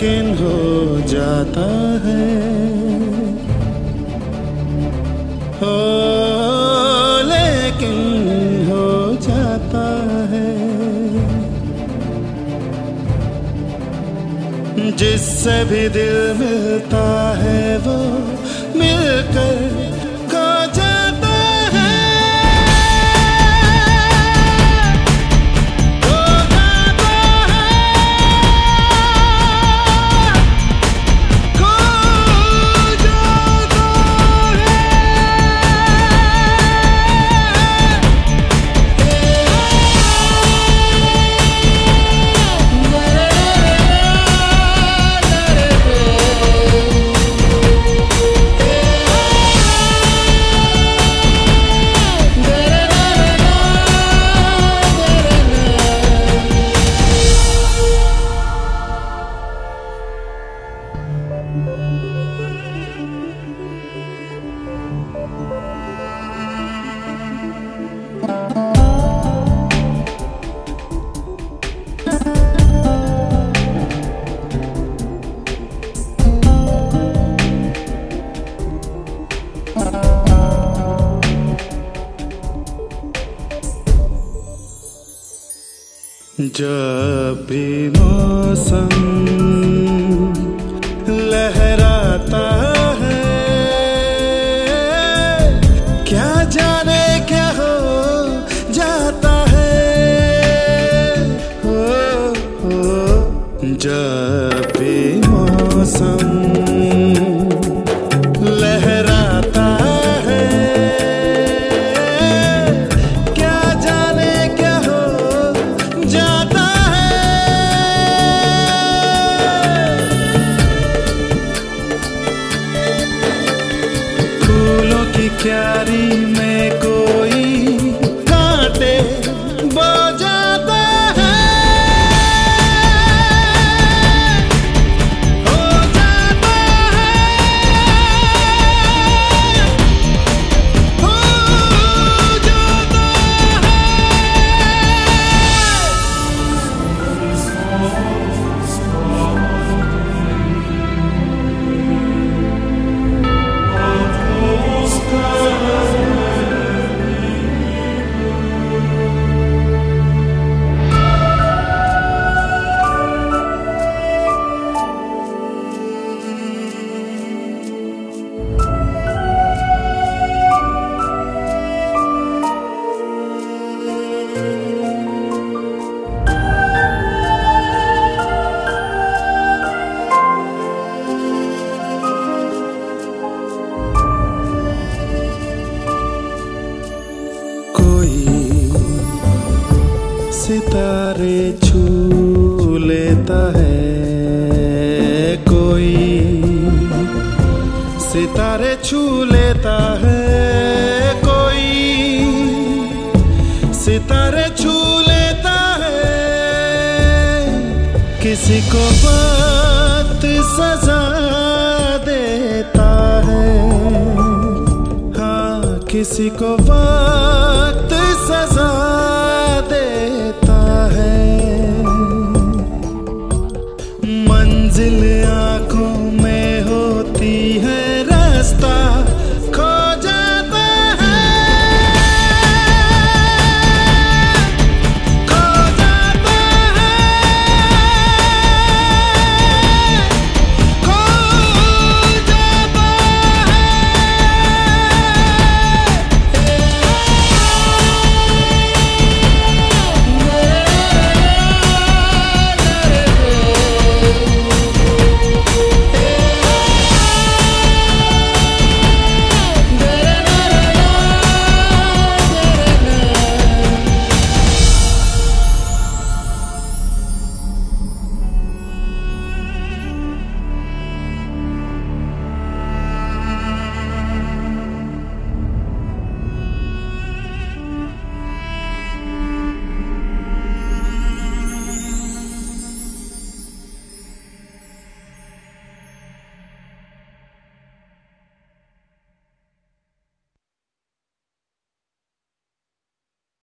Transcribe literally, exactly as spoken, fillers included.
लेकिन हो जाता है, हो लेकिन हो जाता है। जिससे भी दिल मिलता है वो मिलकर खो जाता है, खो जाता है, खो जाता जब भी मौसम लहराता है, क्या जाने क्या हो जाता है, हो, हो। जब भी मौसम लहराता है, क्या जाने क्या हो जाता है। फूलों की क्यारी में कोई कांटे बो जाता है, हो जाता है, हो जाता है। सितारे छू लेता है, कोई सितारे छू लेता है, कोई सितारे छू लेता है। किसी को वक्त सजा देता है, हाँ किसी को वक्त सजा देता है। मंजिल आंखों में होती है,